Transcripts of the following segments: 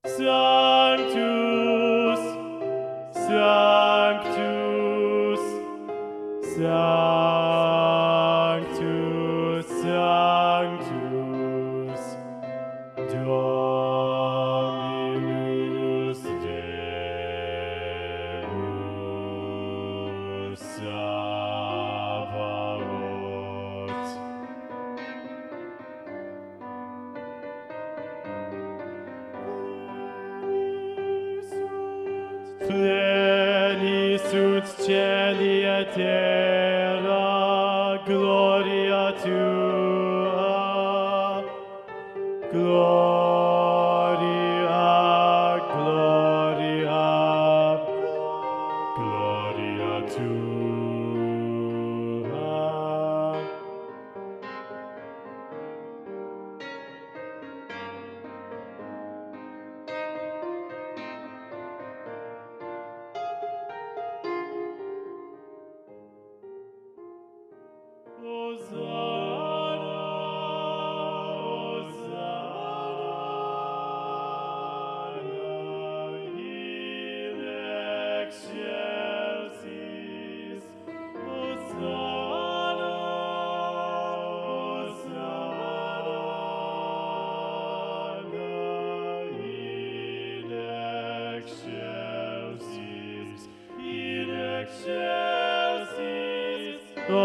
Sanctus, Sanctus, Sanctus, Sanctus, Dominus Deus Sabaoth. Pleni sunt celi et terra, gloria tua, gloria, gloria, gloria tua. Hosanna, Hosanna, in excelsis. Hosanna, Hosanna, in excelsis, in excelsis.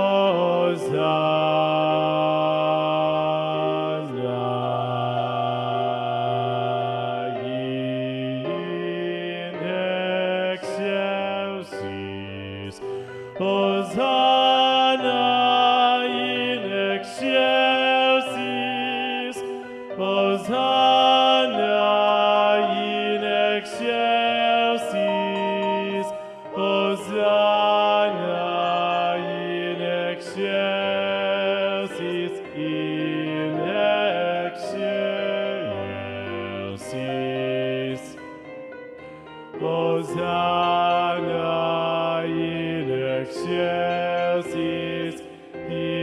Hosanna in excelsis. Hosanna in excelsis. Hosanna in excelsis. Hosanna in excelsis, in excelsis. Hosanna in excelsis, in